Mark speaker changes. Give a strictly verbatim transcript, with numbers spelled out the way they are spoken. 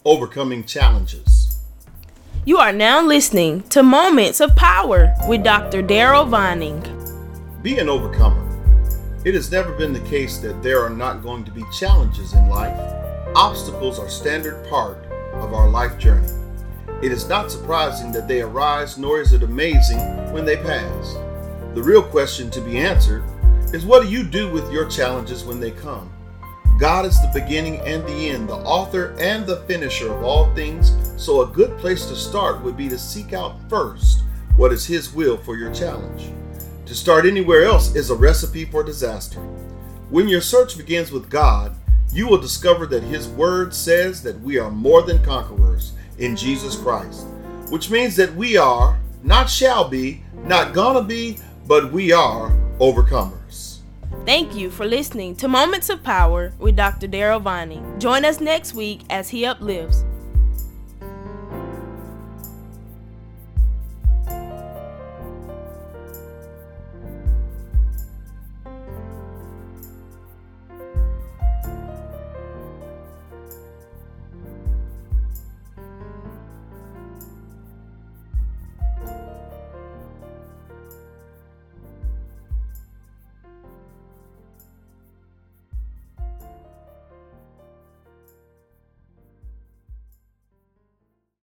Speaker 1: overcoming challenges.
Speaker 2: You are now listening to Moments of Power with Doctor Daryl Vining.
Speaker 1: Be an overcomer. It has never been the case that there are not going to be challenges in life. Obstacles are standard part of our life journey. It is not surprising that they arise, nor is it amazing when they pass. The real question to be answered is, what do you do with your challenges when they come? God is the beginning and the end, the author and the finisher of all things, so a good place to start would be to seek out first what is His will for your challenge. To start anywhere else is a recipe for disaster. When your search begins with God, you will discover that His Word says that we are more than conquerors in Jesus Christ, which means that we are, not shall be, not gonna be, but we are overcomers.
Speaker 2: Thank you for listening to Moments of Power with Doctor Daryl Vining. Join us next week as he uplifts.